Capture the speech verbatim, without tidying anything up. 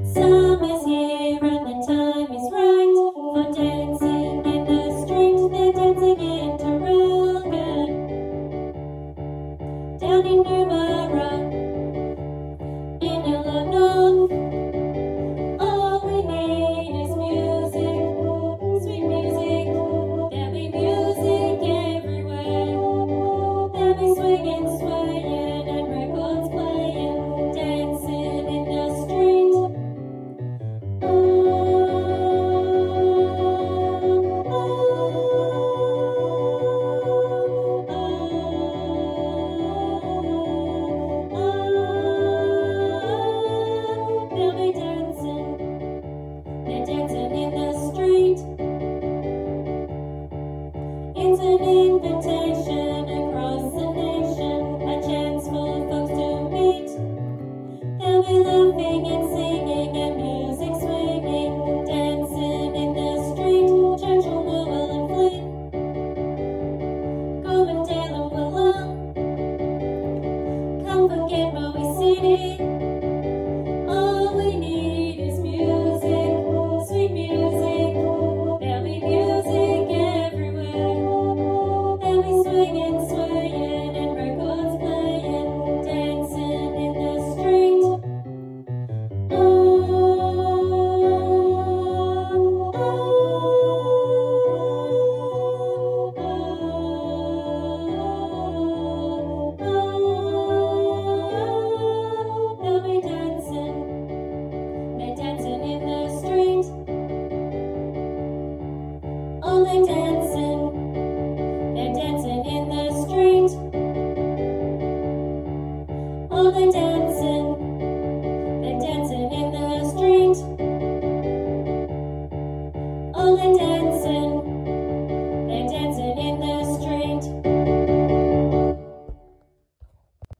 Summer's here and the time is right for dancing in the street. They're dancing in Taronga, down in Newborough, in Illinois. All we need is music, sweet music. There'll be music everywhere. There'll be swinging, swaying, and records playing, dancing in the street. Oh, oh, oh, oh, oh. They'll be dancing, they're dancing in the street. It's an invitation across the nation, a chance for folks to meet. They'll be laughing and singing and music swinging, dancing in the street. Churchill, Wooble and Fleet, Covendale and Willow, come forget Bowie City. All we need is music, sweet music. There'll be music everywhere. They'll be swinging, swaying, and records playing, dancing in the street. Oh, oh, oh, oh, oh. They'll be dancing, they're dancing in the street. Oh, they dance.